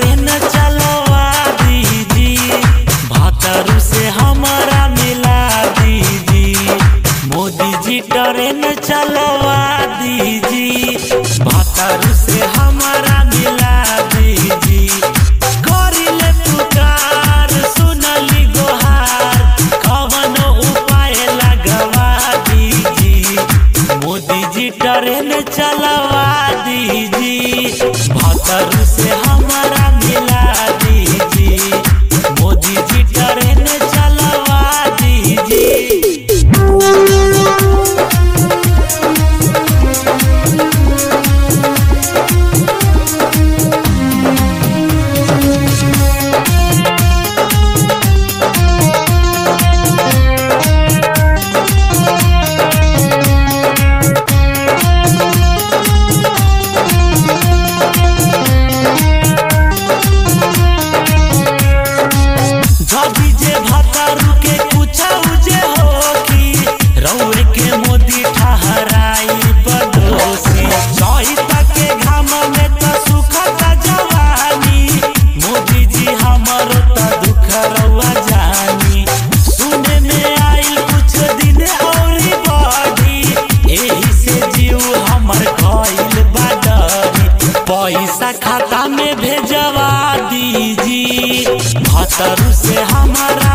Train चलवा दीजी, भातरू से हमारा मिला दीजी। मोदी जी ट्रेन चलवा दीजी, भातरू से हमारा मिला दीजी। करिले पुकार सुनली गोहार, कवनो उपाय लगवा दीजी। मोदी जी ट्रेन चलवा दीजी, भातरू से हमारा मिला दीजी। मोदी जी ट्रेन चलवा दीजी। जदी जे भातरू के कुछ उजे होखी, रउए के मोदी ठहराई बदोसी। चैत के घाम में त सुखत जवानी, मोदी जी हमर त दुख रउआ जानी। सुने में आइल कुछ दिन औरी बढ़ी, एही से जीव हमर गइल बा डरी। पैसा खाता में भेजवा दीजी, भातरू से हमारा